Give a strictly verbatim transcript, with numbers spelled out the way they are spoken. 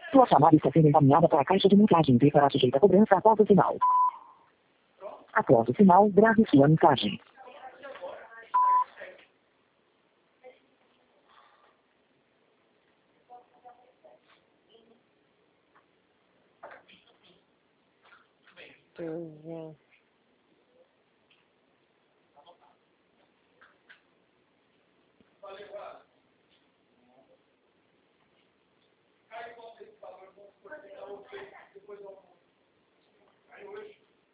Sua chamada está sendo encaminhada para a caixa de mensagem e será sujeita a cobrança após o sinal. Após o sinal, grave sua mensagem. Uhum.